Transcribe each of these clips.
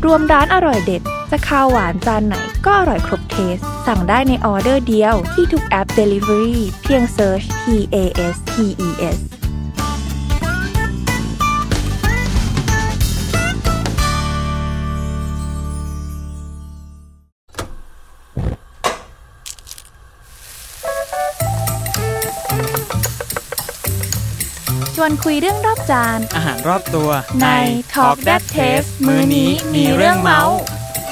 รวมร้านอร่อยเด็ดจะข้าวหวานจานไหนก็อร่อยครบเทสสั่งได้ในออเดอร์เดียวที่ทุกแอป Delivery เพียงเซิร์ช TASTESชวนคุยเรื่องรอบจานอาหารรอบตัวใน Talk That Taste มื้อนี้มีเรื่องเมาส์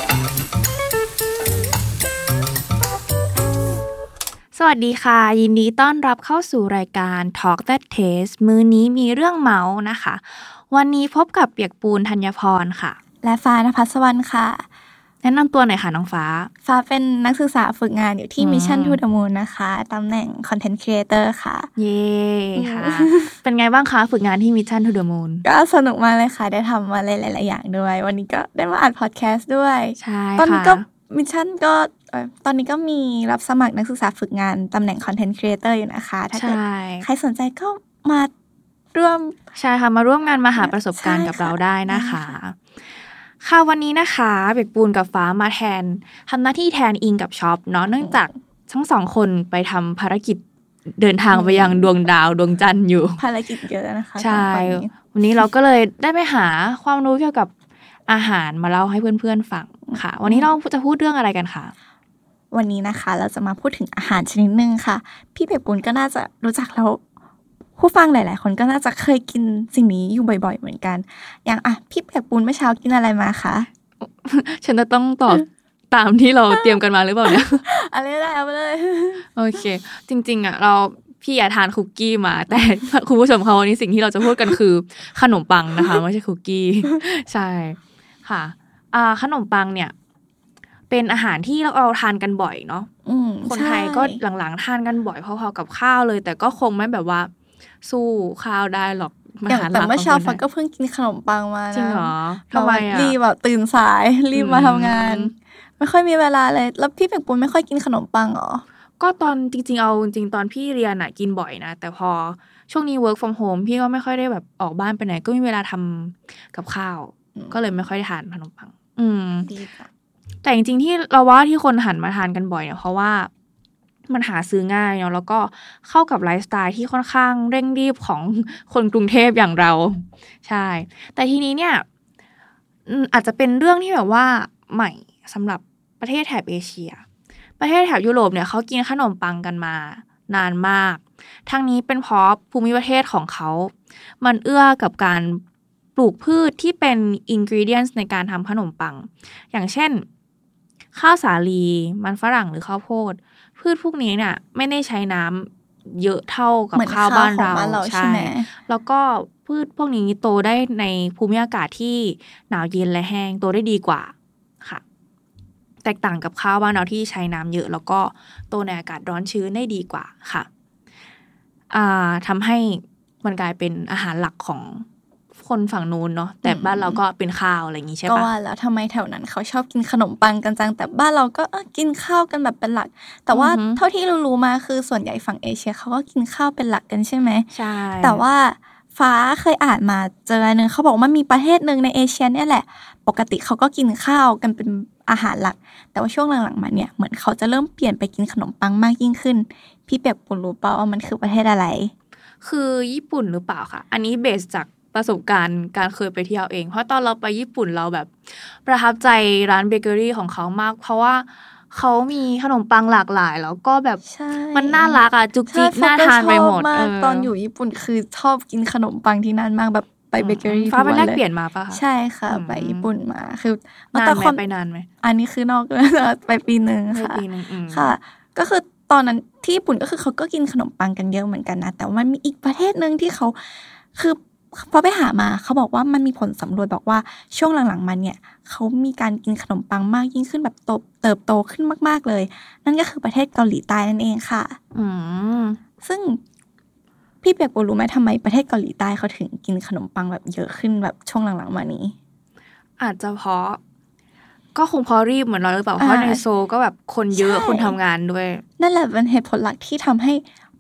สวัสดีค่ะยินดีต้อนรับเข้าสู่รายการ Talk That Taste มื้อนี้มีเรื่องเมาส์นะคะวันนี้พบกับเปียกปูนธัญพรค่ะและฟ้านภัสวรรณค่ะแนะนำตัวหน่อยค่ะน้องฟ้าเป็นนักศึกษาฝึกงานอยู่ที่ Mission to the Moon นะคะตำแหน่ง Content Creator ค่ะเย้ค่ะ เป็นไงบ้างคะฝึกงานที่ Mission to the Moon ก็สนุกมากเลยค่ะได้ทำอะไรหลายๆอย่างด้วยวันนี้ก็ได้มาอัดพอดแคสต์ด้วยใช่ค่ะตอนนี้ก็ Mission ก็ตอนนี้ก็มีรับสมัครนักศึกษาฝึกงานตำแหน่ง Content Creator อยู่นะคะถ้าเกิดใครสนใจก็มาร่วมใช่ค่ะมาร่วมงานมาหาประสบการณ์กับเราได้นะคะค่ะวันนี้นะคะเปียกปูนกับฟ้ามาแทนทำหน้าที่แทนอิงกับช็อปเนาะเนื่องจากทั้งสองคนไปทำภารกิจเดินทางไปยังดวงดาวดวงจันทร์อยู่ภารกิจเยอะนะคะใช่วันนี้เราก็เลยได้ไปหาความรู้เกี่ยวกับอาหารมาเล่าให้เพื่อนๆฟังค่ะวันนี้เราจะพูดเรื่องอะไรกันคะวันนี้นะคะเราจะมาพูดถึงอาหารชนิดนึงค่ะพี่เปียกปูนก็น่าจะรู้จักแล้วผู้ฟังหลายๆคนก็น่าจะเคยกินสิ่งนี้อยู่บ่อยๆเหมือนกันอย่างพี่เปียกปูนเมื่อเช้ากินอะไรมาคะฉันจะต้องตอบตามที่เราเตรียมกันมาหรือเปล่าเนี่ยอะไรได้เอาไปเลยโอเคจริงๆพี่ทานคุกกี้มาแต่คุณผู้ชมเขาวันนี้สิ่งที่เราจะพูดกันคือขนมปังนะคะไม่ใช่คุกกี้ใช่ค่ะขนมปังเนี่ยเป็นอาหารที่เราทานกันบ่อยเนาะคนไทยก็หลังๆทานกันบ่อยพอๆกับข้าวเลยแต่ก็คงไม่แบบว่าสู้ข้าวได้หรอกแต่เมื่อเช้าฟ้าก็เพิ่งกินขนมปังมานะจริงเหรอทำไมรีบแบบตื่นสายรีบมาทำงานไม่ค่อยมีเวลาเลยแล้วพี่เปียกปูนไม่ค่อยกินขนมปังหรอก็ตอนจริงๆตอนพี่เรียนอ่ะกินบ่อยนะแต่พอช่วงนี้ work from home พี่ก็ไม่ค่อยได้แบบออกบ้านไปไหนก็มีเวลาทำกับข้าวก็เลยไม่ค่อยได้ทานขนมปังแต่จริงๆที่เราว่าที่คนหันมาทานกันบ่อยเนี่ยเพราะว่ามันหาซื้อง่ายเนาะแล้วก็เข้ากับไลฟ์สไตล์ที่ค่อนข้างเร่งรีบของคนกรุงเทพอย่างเราใช่แต่ทีนี้เนี่ยอาจจะเป็นเรื่องที่แบบว่าใหม่สำหรับประเทศแถบเอเชียประเทศแถบยุโรปเนี่ยเขากินขนมปังกันมานานมากทั้งนี้เป็นเพราะภูมิประเทศของเขามันเอื้อกับการปลูกพืชที่เป็นอินกรีเดียนต์ในการทำขนมปังอย่างเช่นข้าวสาลีมันฝรั่งหรือข้าวโพดพืชพวกนี้เนี่ยไม่ได้ใช้น้ำเยอะเท่ากับข้าวบ้านเราใช่แล้วก็พืชพวกนี้โตได้ในภูมิอากาศที่หนาวเย็นและแห้งโตได้ดีกว่าค่ะแตกต่างกับข้าวบ้านเราที่ใช้น้ำเยอะแล้วก็โตในอากาศร้อนชื้นได้ดีกว่าค่ะทำให้มันกลายเป็นอาหารหลักของคนฝั่งนู้นเนาะแต่บ้านเราก็เป็นข้าวอะไรอย่างงี้ใช่ปะก็ว่าแล้วทำไมแถวนั้นเขาชอบกินขนมปังกันจังแต่บ้านเราก็กินข้าวกันแบบเป็นหลักแต่ว่าเท่าที่รู้มาคือส่วนใหญ่ฝั่งเอเชียเขาก็กินข้าวเป็นหลักกันใช่ไหมใช่แต่ว่าฟ้าเคยอ่านมาเจออันนึงเขาบอกว่ามีประเทศนึงในเอเชียเนี่ยแหละปกติเขาก็กินข้าวกันเป็นอาหารหลักแต่ว่าช่วงหลังๆมาเนี่ยเหมือนเขาจะเริ่มเปลี่ยนไปกินขนมปังมากยิ่งขึ้นพี่เปียกปูนรู้เปล่าว่ามันคือประเทศอะไรคือญี่ปุ่นหรือเปล่าคะอันนี้เบสจากประสบการณ์การเคยไปเที่ยวเองเพราะตอนเราไปญี่ปุ่นเราแบบประทับใจร้านเบเกอรี่ของเขามากเพราะว่าเขามีขนมปังหลากหลายแล้วก็แบบมันน่ารักจุกจิกน่าทานไปหมดตอนอยู่ญี่ปุ่นคือชอบกินขนมปังที่นั่นมากแบบไปเบเกอรี่ฟ้าไปแลกเปลี่ยนมาป่ะคะใช่ค่ะไปญี่ปุ่นมาคือนานไหมไปนานไหมอันนี้คือนอกไปปีนึงค่ะค่ะก็คือตอนนั้นที่ญี่ปุ่นก็คือเขาก็กินขนมปังกันเยอะเหมือนกันนะแต่มันมีอีกประเทศนึงที่เขาคือพอไปหามาเขาบอกว่ามันมีผลสำรวจบอกว่าช่วงหลังๆมาเนี่ยเขามีการกินขนมปังมากยิ่งขึ้นแบบเติบโตขึ้นมากๆเลยนั่นก็คือประเทศเกาหลีใต้นั่นเองค่ะซึ่งพี่เปียกปูรู้ไหมทำไมประเทศเกาหลีใต้เขาถึงกินขนมปังแบบเยอะขึ้นแบบช่วงหลังๆมานี้อาจจะเพราะก็คงเพราะรีบเหมือนเราหรือเปล่าเพราะในโซก็แบบคนเยอะคนทำงานด้วยนั่นแหละเป็นเหตุผลหลักที่ทำให้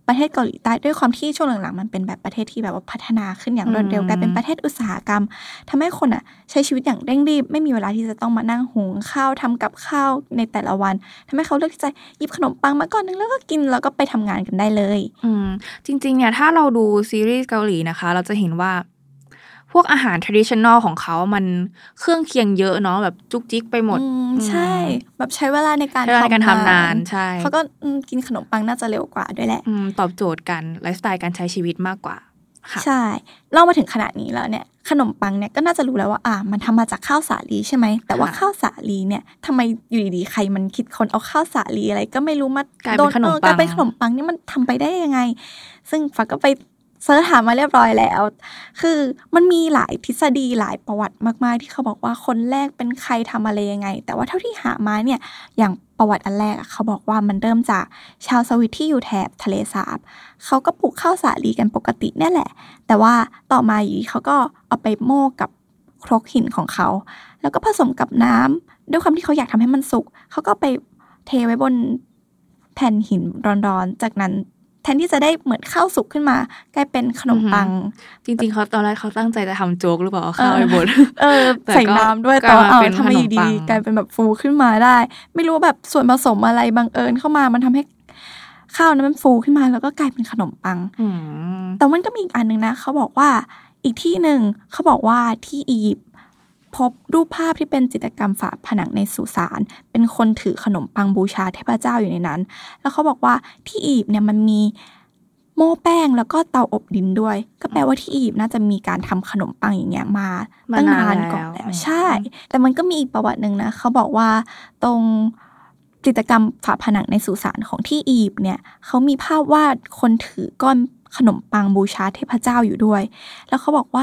ประเทศเกาหลีใต้ด้วยความที่ช่วงหลังๆมันเป็นแบบประเทศที่แบบว่าพัฒนาขึ้นอย่างรวดเร็วกลายเป็นประเทศอุตสาหกรรมทำให้คนอ่ะใช้ชีวิตอย่างเร่งรีบไม่มีเวลาที่จะต้องมานั่งหุงข้าวทำกับข้าวในแต่ละวันทำให้เขาเลือกที่จะหยิบขนมปังมาก่อนนึงแล้วก็กินแล้วก็ไปทำงานกันได้เลยจริงๆเนี่ยถ้าเราดูซีรีส์เกาหลีนะคะเราจะเห็นว่าพวกอาหาร traditional ของเขามันเครื่องเคียงเยอะเนาะแบบจุกจิกไปหมดใช่แบบใช้เวลาในการทำนานใช่เขาก็กินขนมปังน่าจะเร็วกว่าด้วยแหละตอบโจทย์กันไลฟ์สไตล์การใช้ชีวิตมากกว่าใช่เล่ามาถึงขนาดนี้แล้วเนี่ยขนมปังเนี่ยก็น่าจะรู้แล้วว่ามันทำมาจากข้าวสาลีใช่ไหมแต่ว่าข้าวสาลีเนี่ยทำไมอยู่ดีๆใครมันคิดคนเอาข้าวสาลีอะไรก็ไม่รู้มากลายเป็นขนมปังนี่มันทำไปได้ยังไงซึ่งฟ้าก็ไปเสิร์ชหามาเรียบร้อยแล้วคือมันมีหลายทฤษฎีหลายประวัติมากๆที่เขาบอกว่าคนแรกเป็นใครทำอะไรยังไงแต่ว่าเท่าที่หามาเนี่ยอย่างประวัติอันแรกเขาบอกว่ามันเริ่มจากชาวสวิตที่อยู่แถบทะเลสาบเขาก็ปลูกข้าวสาลีกันปกตินี่แหละแต่ว่าต่อมาอยู่เขาก็เอาไปโม่กับครกหินของเขาแล้วก็ผสมกับน้ำด้วยความที่เขาอยากทำให้มันสุกเขาก็ไปเทไว้บนแผ่นหินร้อนๆจากนั้นแทนที่จะได้เหมือนข้าวสุกขึ้นมากลายเป็นขนมปังจริงๆเขาตอนแรกเขาตั้งใจจะทำโจ๊กหรือเปล่าข้าวไอ้บดใส่น้ำด้วยแต่ทำไมดีกลายเป็นแบบฟูขึ้นมาได้ไม่รู้แบบส่วนผสมอะไรบังเอิญเข้ามามันทำให้ข้าวนั้นมันฟูขึ้นมาแล้วก็กลายเป็นขนมปังแต่มันก็มีอีกอันนึงนะเขาบอกว่าอีกที่หนึ่งเขาบอกว่าที่อียิปต์พบรูปภาพที่เป็นจิตรกรรมฝาผนังในสุสานเป็นคนถือขนมปังบูชาเทพเจ้าอยู่ในนั้นแล้วเขาบอกว่าที่อียิปต์เนี่ยมันมีโม่แป้งแล้วก็เตาอบดินด้วยก็แปลว่าที่อียิปต์น่าจะมีการทำขนมปังอย่างเงี้ยมาตั้งนานก่อนแล้วใช่แต่มันก็มีอีกประวัตินึงนะเขาบอกว่าตรงจิตรกรรมฝาผนังในสุสานของที่อียิปต์เนี่ยเขามีภาพวาดคนถือก้อนขนมปังบูชาเทพเจ้าอยู่ด้วยแล้วเขาบอกว่า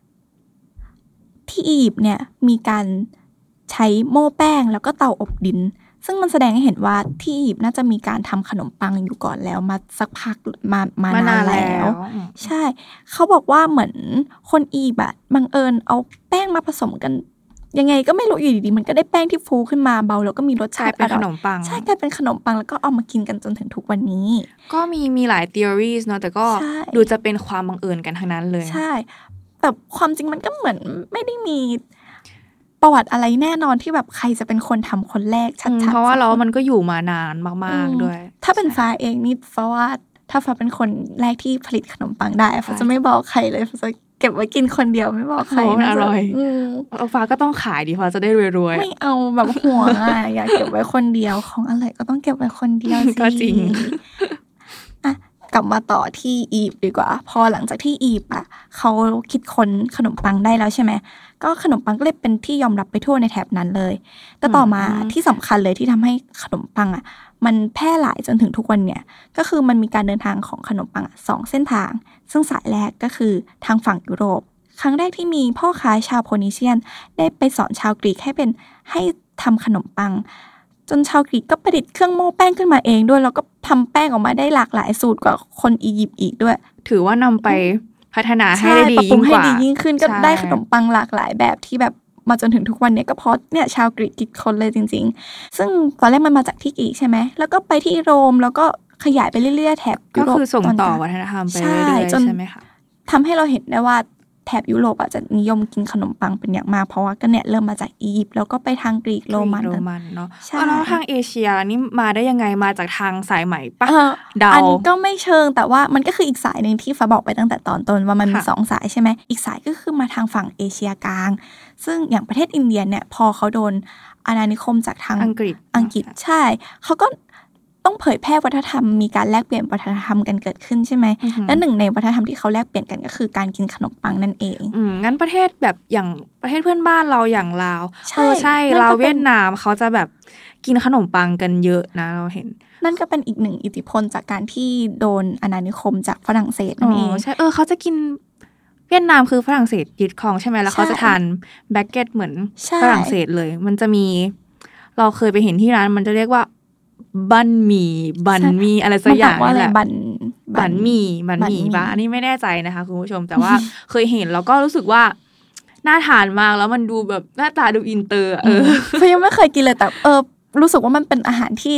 ที่อียิปต์เนี่ยมีการใช้โม่แป้งแล้วก็เตาอบดินซึ่งมันแสดงให้เห็นว่าที่อียิปต์น่าจะมีการทำขนมปังอยู่ก่อนแล้วมาสักพักมานานแล้วใช่เขาบอกว่าเหมือนคนอียิปต์บังเอิญเอาแป้งมาผสมกันยังไงก็ไม่รู้อยู่ดีๆมันก็ได้แป้งที่ฟูขึ้นมาเบาแล้วก็มีรสชาติเป็นขนมปังใช่กลายเป็นขนมปังแล้วก็เอามากินกันจนถึงทุกวันนี้ก็มีหลาย theories เนาะแต่ก็ดูจะเป็นความบังเอิญกันทั้งนั้นเลยใช่แต่ความจริงมันก็เหมือนไม่ได้มีประวัติอะไรแน่นอนที่แบบใครจะเป็นคนทำคนแรกชัดๆเพราะว่าแล้วมันก็อยู่มานานมากๆด้วยถ้าเป็นฟ้าเองนี่ฟ้าว่าถ้าฟ้าเป็นคนแรกที่ผลิตขนมปังได้ฟ้าจะไม่บอกใครเลยฟ้าจะเก็บไว้กินคนเดียวไม่บอกใครอร่อยฟ้าก็ต้องขายดิฟ้าจะได้รวยๆไม่เอาแบบห่วงอยากเก็บไว้คนเดียวของอร่อยก็ต้องเก็บไว้คนเดียวสิก็จริงกลับมาต่อที่อียิปต์ดีกว่าพอหลังจากที่อียิปต์เขาคิดค้นขนมปังได้แล้วใช่ไหมก็ขนมปังก็เลยเป็นที่ยอมรับไปทั่วในแถบนั้นเลยแต่ต่อมาที่สำคัญเลยที่ทำให้ขนมปังมันแพร่หลายจนถึงทุกวันเนี่ยก็คือมันมีการเดินทางของขนมปัง2เส้นทางซึ่งสายแรกก็คือทางฝั่งยุโรปครั้งแรกที่มีพ่อค้าชาวโพนิเชียนได้ไปสอนชาวกรีกให้ทำขนมปังจนชาวกรีกก็ประดิษฐ์เครื่องโม่แป้งขึ้นมาเองด้วยแล้วก็ทำแป้งออกมาได้หลากหลายสูตรกว่าคนอียิปต์อีกด้วยถือว่านำไปพัฒนาให้ได้ดียิ่งกว่าให้ดียิ่งขึ้นก็ได้ขนมปังหลากหลายแบบที่แบบมาจนถึงทุกวันเนี่ยก็เพราะเนี่ยชาวกรีกคิดค้นเลยจริงๆซึ่งตอนแรกมันมาจากที่กรีกใช่ไหมแล้วก็ไปที่โรมแล้วก็ขยายไปเรื่อยๆแถบยุโรปก็คือส่งต่อวัฒนธรรมไปเรื่อยๆใช่ไหมคะทำให้เราเห็นได้ว่าแถบยุโรปจะนิยมกินขนมปังเป็นอย่างมากเพราะว่าก็เนี่ยเริ่มมาจากอียิปต์แล้วก็ไปทางกรีกโรมันเนาะแล้วทางเอเชียนี่มาได้ยังไงมาจากทางสายไหมปะเดาอันก็ไม่เชิงแต่ว่ามันก็คืออีกสายนึงที่ฟ้าบอกไปตั้งแต่ตอนต้นว่ามันมี2สายใช่ไหมอีกสายก็คือมาทางฝั่งเอเชียกลางซึ่งอย่างประเทศอินเดียเนี่ยพอเขาโดนอาณานิคมจากทางอังกฤษใช่เขาก็ต้องเผยแพร่วัฒนธรรมมีการแลกเปลี่ยนวัฒนธรรมกันเกิดขึ้นใช่ไหมและหนึ่งในวัฒนธรรมที่เขาแลกเปลี่ยนกันก็คือการกินขนมปังนั่นเองงั้นประเทศแบบอย่างประเทศเพื่อนบ้านเราอย่างลาวใช่ลาวเวียดนามเขาจะแบบกินขนมปังกันเยอะนะเราเห็นนั่นก็เป็นอีกหนึ่งอิทธิพลจากการที่โดนอาณานิคมจากฝรั่งเศสนั่นเองใช่เขาจะกินเวียดนามคือฝรั่งเศสยึดครองใช่ไหมแล้วเขาจะทานแบเกตเหมือนฝรั่งเศสเลยมันจะมีเราเคยไปเห็นที่ร้านมันจะเรียกว่าบันหมี่อะไรสักอย่างนี่แหละบันหมี่ปะอันนี้ไม่แน่ใจนะคะคุณผู้ชมแต่ว่าเคยเห็นแล้วก็รู้สึกว่าน่าทานมากแล้วมันดูแบบหน้าตาดูอินเตอร์เพราะยังไม่เคยกินเลยแต่รู้สึกว่ามันเป็นอาหารที่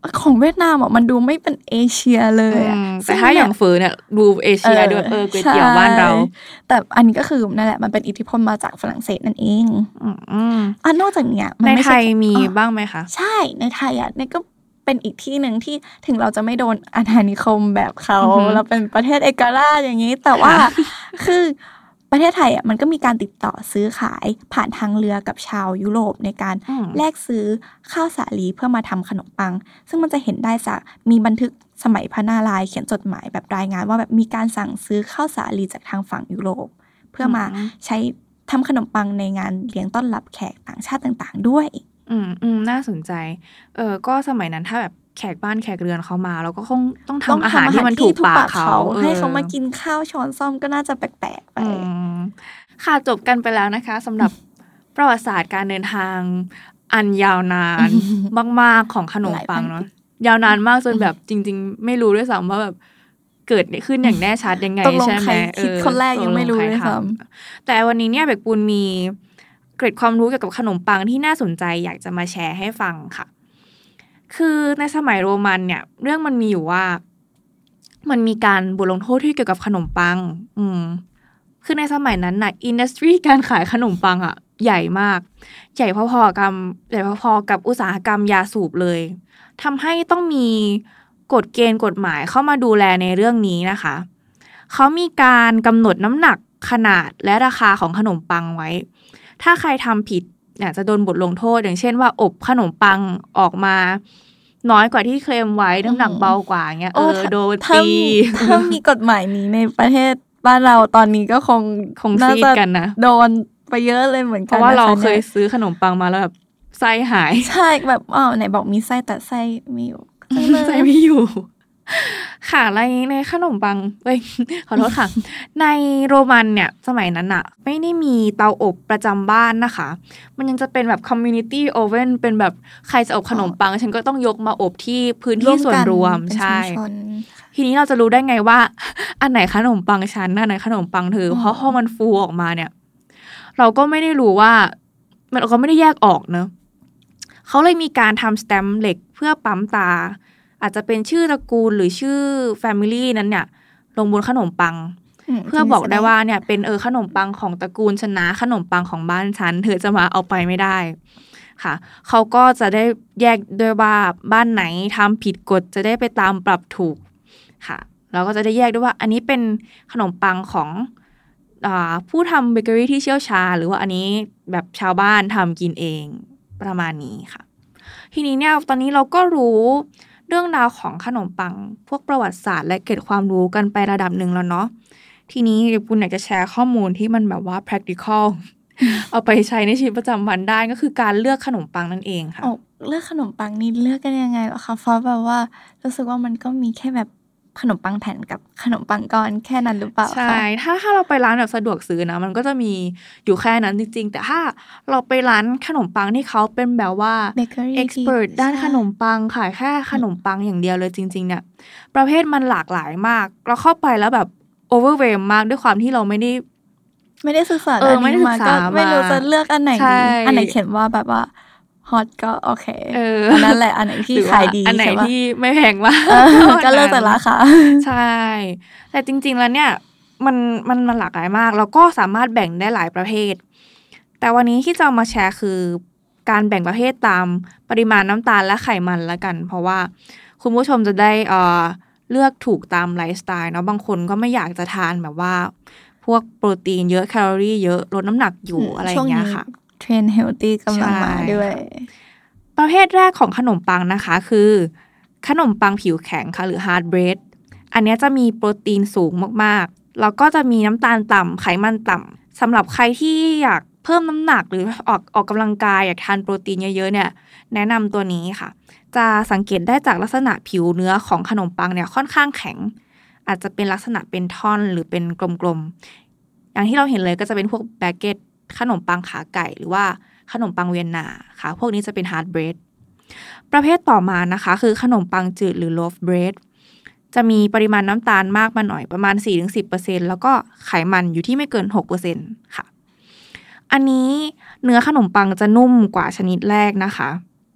ของเวียดนามอ่ะมันดูไม่เป็นเอเชียเลยแต่ถ้าอย่างเฟอเนี่ยดูเอเชียด้วยก๋วยเตี๋ยวบ้านเราแต่อันนี้ก็คือนั่นแหละมันเป็นอิทธิพลมาจากฝรั่งเศสนั่นเองนอกจากเนี้ยในไทยมีบ้างไหมคะใช่ในไทยอ่ะนี่ก็เป็นอีกที่หนึ่งที่ถึงเราจะไม่โดนอาณานิคมแบบเขาเราเป็นประเทศเอกราชอย่างนี้แต่ว่าคือประเทศไทยอ่ะมันก็มีการติดต่อซื้อขายผ่านทางเรือกับชาวยุโรปในการแลกซื้อข้าวสาลีเพื่อมาทำขนมปังซึ่งมันจะเห็นได้จากมีบันทึกสมัยพระนารายณ์เขียนจดหมายแบบรายงานว่าแบบมีการสั่งซื้อข้าวสาลีจากทางฝั่งยุโรปเพื่อมาใช้ทำขนมปังในงานเลี้ยงต้อนรับแขกต่างชาติต่างๆด้วยน่าสนใจก็สมัยนั้นถ้าแบบแขกบ้านแขกเรือนเขามาเราก็คงต้องทำอาหารที่มันถูกปากเขาให้เขามากินข้าวช้อนส้อมก็น่าจะแปลกๆไปค่ะจบกันไปแล้วนะคะสำหรับประวัติศาสตร์การเดินทางอันยาวนานมากๆของขนมปังเนาะยาวนานมากจนแบบจริงๆไม่รู้ด้วยซ้ำว่าแบบเกิดขึ้นอย่างแน่ชัดยังไงใช่ไหมคิดคนแรกยังไม่รู้ด้วยซ้ำแต่วันนี้เนี่ยเบกปูนมีเกร็ดความรู้เกี่ยวกับขนมปังที่น่าสนใจอยากจะมาแชร์ให้ฟังค่ะคือในสมัยโรมันเนี่ยเรื่องมันมีอยู่ว่ามันมีการบทลงโทษที่เกี่ยวกับขนมปังคือในสมัยนั้นน่ะอินดัสทรีการขายขนมปังอ่ะใหญ่มากใหญ่พอๆกับอุตสาหกรรมยาสูบเลยทำให้ต้องมีกฎเกณฑ์กฎหมายเข้ามาดูแลในเรื่องนี้นะคะเขามีการกำหนดน้ำหนักขนาดและราคาของขนมปังไว้ถ้าใครทำผิดเนี่ยจะโดนบทลงโทษอย่างเช่นว่าอบขนมปังออกมาน้อยกว่าที่เคลมไว้น้ำหนักเบากว่าเงี้ยโดนตีถ้ามีกฎหมายนี้ในประเทศบ้านเราตอนนี้ก็คงซีดกันนะโดนไปเยอะเลยเหมือนกันเพราะว่าเราเคยซื้อขนมปังมาแล้วแบบไส้หายใช่แบบไหนบอกมีไส้แต่ไส้มีอยู่ไส้ไม่อยู่ค่ะในขนมปังขอโทษค่ะในโรมันเนี่ยสมัยนั้นอะไม่ได้มีเตาอบประจำบ้านนะคะมันยังจะเป็นแบบคอมมูนิตี้โอเว่นเป็นแบบใครจะอบขนมปังฉันก็ต้องยกมาอบที่พื้นที่ส่วนรวมใช่ทีนี้เราจะรู้ได้ไงว่าอันไหนขนมปังฉันอันไหนขนมปังเธอเพราะพอมันฟูออกมาเนี่ยเราก็ไม่ได้รู้ว่ามันก็ไม่ได้แยกออกเนอะเขาเลยมีการทำสแตมป์เหล็กเพื่อปั๊มตาอาจจะเป็นชื่อตระกูลหรือชื่อ family นั้นเนี่ยลงบนขนมปังเพื่อบอกได้ว่าเนี่ยเป็นขนมปังของตระกูลฉันนะขนมปังของบ้านฉันเธอจะมาเอาไปไม่ได้ค่ะเขาก็จะได้แยกด้วยว่าบ้านไหนทำผิดกฎจะได้ไปตามปรับถูกค่ะแล้วก็จะได้แยกด้วยว่าอันนี้เป็นขนมปังของผู้ทำเบเกอรี่ที่เชี่ยวชาญหรือว่าอันนี้แบบชาวบ้านทำกินเองประมาณนี้ค่ะทีนี้เนี่ยตอนนี้เราก็รู้เรื่องราวของขนมปังพวกประวัติศาสตร์และเกร็ดความรู้กันไประดับหนึ่งแล้วเนาะทีนี้ปุณอยากจะแชร์ข้อมูลที่มันแบบว่า practical เอาไปใช้ในชีวิตประจำวันได้ก็คือการเลือกขนมปังนั่นเองค่ะเลือกขนมปังนี่เลือกกันยังไงเหรอคะเพราะแบบว่ารู้สึกว่ามันก็มีแค่แบบขนมปังแผ่นกับขนมปังก้อนแค่นั้นหรือเปล่าใช่ถ้าเราไปร้านแบบสะดวกซื้อนะมันก็จะมีอยู่แค่นั้นจริงๆแต่ถ้าเราไปร้านขนมปังที่เขาเป็นแบบว่า expert ด้านขนมปังขายแค่ขนมปังอย่างเดียวเลยจริงๆเนี่ยประเภทมันหลากหลายมากเราเข้าไปแล้วแบบ overwhelm มากด้วยความที่เราไม่ได้ศึกษาไม่ได้ศึกษาไม่รู้จะเลือกอันไหนดีอันไหนเขียนว่าแบบว่าฮอตก็โอเคอันนั้นแหละอันไหนที่ขายดีอันไหนที่ไม่แพงมากก็เลิกแต่ราคาใช่แต่จริงๆแล้วเนี่ยมันหลากหลายมากแล้วก็สามารถแบ่งได้หลายประเภทแต่วันนี้ที่จะมาแชร์คือการแบ่งประเภทตามปริมาณน้ำตาลและไขมันละกันเพราะว่าคุณผู้ชมจะได้เลือกถูกตามไลฟ์สไตล์เนาะบางคนก็ไม่อยากจะทานแบบว่าพวกโปรตีนเยอะแคลอรี่เยอะลดน้ำหนักอยู่อะไรอย่างเงี้ยค่ะเทรนด์เฮลตี้กำลังมาด้วยประเภทแรกของขนมปังนะคะคือขนมปังผิวแข็งค่ะหรือฮาร์ดเบรดอันนี้จะมีโปรตีนสูงมากๆแล้วก็จะมีน้ำตาลต่ำไขมันต่ำสำหรับใครที่อยากเพิ่มน้ำหนักหรือออกกำลังกายอยากทานโปรตีนเยอะๆเนี่ยแนะนำตัวนี้ค่ะจะสังเกตได้จากลักษณะผิวเนื้อของขนมปังเนี่ยค่อนข้างแข็งอาจจะเป็นลักษณะเป็นท่อนหรือเป็นกลมๆอย่างที่เราเห็นเลยก็จะเป็นพวกแบเกตขนมปังขาไก่หรือว่าขนมปังเวียนนาค่ะพวกนี้จะเป็นฮาร์ดเบรดประเภทต่อมานะคะคือขนมปังจืดหรือโลฟเบรดจะมีปริมาณน้ำตาลมากมาหน่อยประมาณ 4-10% แล้วก็ไขมันอยู่ที่ไม่เกิน 6% ค่ะอันนี้เนื้อขนมปังจะนุ่มกว่าชนิดแรกนะคะท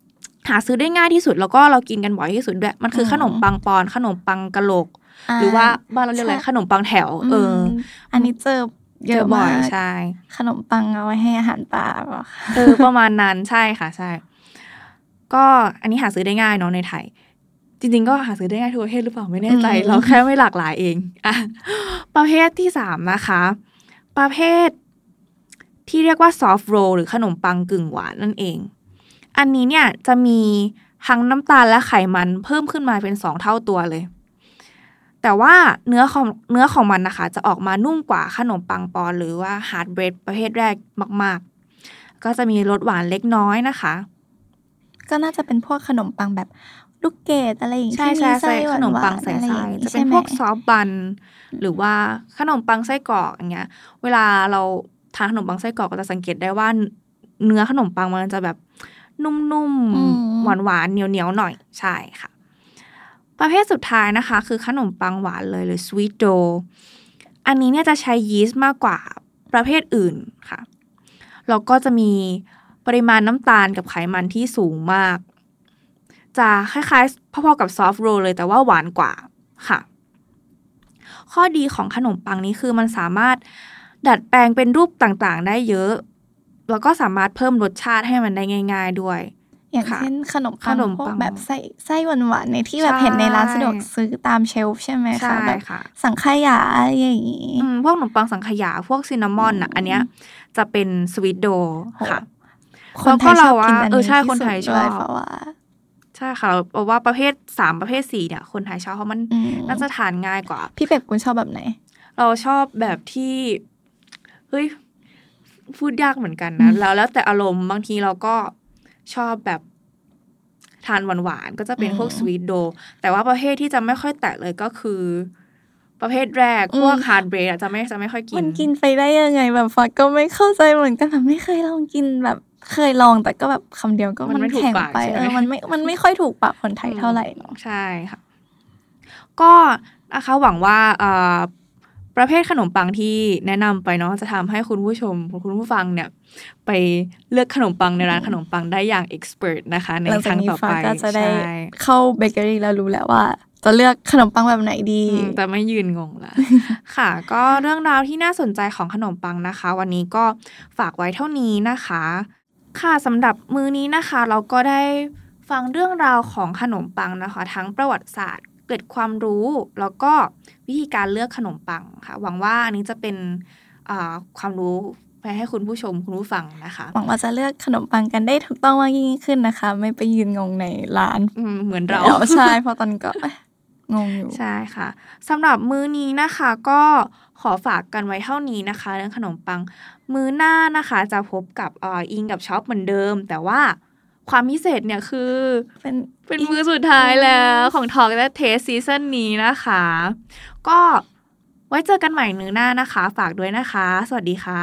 หาซื้อได้ง่ายที่สุดแล้วก็เรากินกันบ่อยที่สุดด้วยมันคือขนมปังปอนขนมปังกะโหลกหรือว่าบ้านเราเรียกอะไรขนมปังแถวอันนี้เจอเยอะบ่อยใช่ขนมปังเอาไว้ให้อาหารปลาประมาณนั้นใช่ค่ะใช่ก็อันนี้หาซื้อได้ง่ายเนาะในไทยจริงๆก็หาซื้อได้ง่ายทั่วประเทศหรือเปล่าไม่แน่ใจเราแค่ไม่หลากหลายเองอ่ะประเภทที่3นะคะประเภทที่เรียกว่าซอฟต์โรลหรือขนมปังกึ่งหวานนั่นเองอันนี้เนี่ยจะมีทั้งน้ำตาลและไขมันเพิ่มขึ้นมาเป็น2เท่าตัวเลยแต่ว่าเนื้อของมันนะคะจะออกมานุ่มกว่าขนมปังปอนหรือว่าฮาร์ดเบรดประเภทแรกมากๆก็จะมีรสหวานเล็กน้อยนะคะก็น่าจะเป็นพวกขนมปังแบบลูกเกดอะไรอย่างที่มีไส้ขนมปังใส่ไส้จะเป็นพวกซอฟต์บันหรือว่าขนมปังไส้กรอกอย่างเงี้ยเวลาเราทานขนมปังไส้กรอกก็จะสังเกตได้ว่าเนื้อขนมปังมันจะแบบนุ่มๆหวานๆเหนียวๆหน่อยใช่ค่ะประเภทสุดท้ายนะคะคือขนมปังหวานเลยหรือสวีทโดอันนี้เนี่ยจะใช้ยีสต์มากกว่าประเภทอื่นค่ะแล้วก็จะมีปริมาณน้ำตาลกับไขมันที่สูงมากจะคล้ายๆพอๆกับซอฟต์โรลเลยแต่ว่าหวานกว่าค่ะข้อดีของขนมปังนี้คือมันสามารถดัดแปลงเป็นรูปต่างๆได้เยอะแล้วก็สามารถเพิ่มรสชาติให้มันได้ง่ายๆด้วยอย่างเช่นขนมปังพวกแบบไส้หวานๆในที่แบบเห็นในร้านสะดวกซื้อตามเชลฟ์ใช่ไหมคะแบบสังขยาอะไรอย่างนี้พวกขนมปังสังขยาพวกซินนามอนอันเนี้ยจะเป็นสวีทโดค่ะคนไทยชอบกินอันนี้ใช่คนไทยชอบเพราะว่าใช่ค่ะเพราะว่าประเภท3ประเภท4เนี่ยคนไทยชอบเพราะมันน่าจะทานง่ายกว่าพี่เป็ดคุณชอบแบบไหนเราชอบแบบที่เฮ้ยพูดยากเหมือนกันนะแล้วแต่อารมณ์บางทีเราก็ชอบแบบทานหวานๆก็จะเป็นพวกสวีทโดแต่ว่าประเภทที่จะไม่ค่อยแตะเลยก็คือประเภทแรกพวกฮาร์ดเบรดจะไม่ค่อยกินมันกินไปได้ยังไงแบบฟักก็ไม่เข้าใจเหมือนกันแบบไม่เคยลองกินแบบเคยลองแต่ก็แบบคำเดียวก็มันแข็งไปมันไม่ค่อยถูกปากคนไทยเท่าไหร่เนาะใช่ค่ะก็นะคะหวังว่าประเภทขนมปังที่แนะนำไปเนาะจะทำให้คุณผู้ชมคุณผู้ฟังเนี่ยไปเลือกขนมปังในร้านขนมปังได้อย่างเอ็กซ์เพรสนะคะในครั้งต่อไปก็จะได้เข้าเบเกอรี่แล้วรู้แล้วว่าจะเลือกขนมปังแบบไหนดีแต่ไม่ยืนงงละค่ะก็เรื่องราวที่น่าสนใจของขนมปังนะคะวันนี้ก็ฝากไว้เท่านี้นะคะค่ะสำหรับมื้อนี้นะคะเราก็ได้ฟังเรื่องราวของขนมปังนะคะทั้งประวัติศาสตร์เกร็ดความรู้แล้วก็วิธีการเลือกขนมปังค่ะหวังว่าอันนี้จะเป็นความรู้ไปให้คุณผู้ชมคุณผู้ฟังนะคะหวังว่าจะเลือกขนมปังกันได้ถูกต้องมากยิ่งขึ้นนะคะไม่ไปยืนงงในร้านเหมือนเราใช่เพราะตอนนี้ก็งงอยู่ใช่ค่ะสำหรับมื้อนี้นะคะก็ขอฝากกันไว้เท่านี้นะคะเรื่องขนมปังมื้อหน้านะคะจะพบกับอิงกับช็อปเหมือนเดิมแต่ว่าความพิเศษเนี่ยคือเป็นมื้อสุดท้ายแล้วของ Talk That Taste ซีซั่นนี้นะคะก็ไว้เจอกันใหม่มื้อหน้านะคะฝากด้วยนะคะสวัสดีค่ะ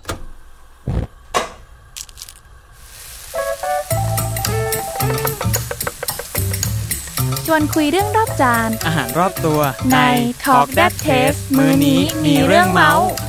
ชวนคุยเรื่องรอบจานอาหารรอบตัวใน Talk That Taste มื้อนี้มีเรื่องเมาส์